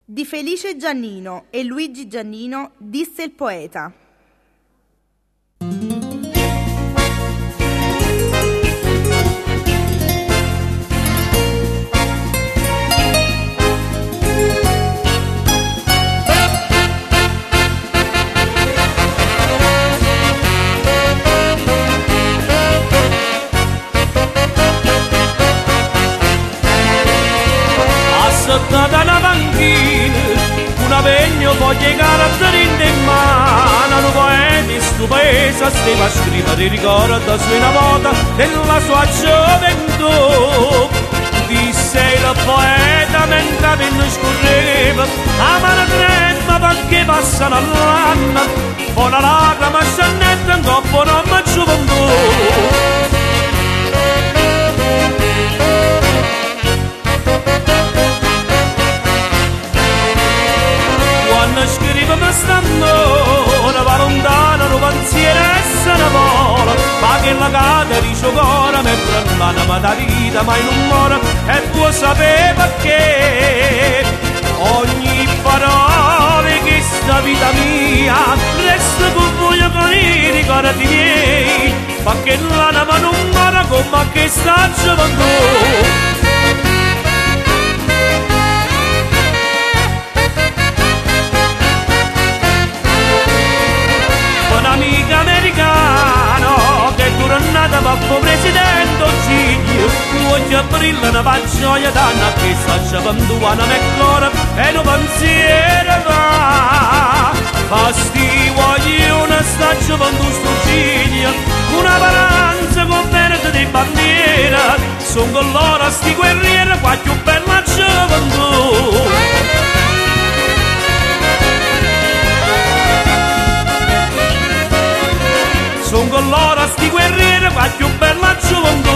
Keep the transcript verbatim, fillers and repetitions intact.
Di Felice Giannino e Luigi Giannino disse il poeta. Da una panchina, una vegna voglio caratterizzare in mano, un poeta stupesa, stava a scrivere ricorda su una volta della sua gioventù. Disse il poeta mentre venne scorreva, a mano tremma perché passano all'anno, poi la lacrima scannetta in coppa non mi gioventù. Scrive mi stanno una va lontana, un pensiero e se ne vola, ma che la cade di suo cuore mentre l'anima da vita mai non muore. E tu sapevi perché ogni parola che sta vita mia resta con voi con i ricordi miei, perché l'anima non muore come che sta gioventù. Un'amica americana che è tornata papà presidente Giglio, voglio aprire una paggioia d'anna che sta giovando una meglora e un pensiero va. Fasti voglio una sta giovando sto Giglio, una paranza con verde di bandiera, son con loro sti guerrieri qua più bella gioventù. Son con loro sti guerrieri, va più bella gioventù.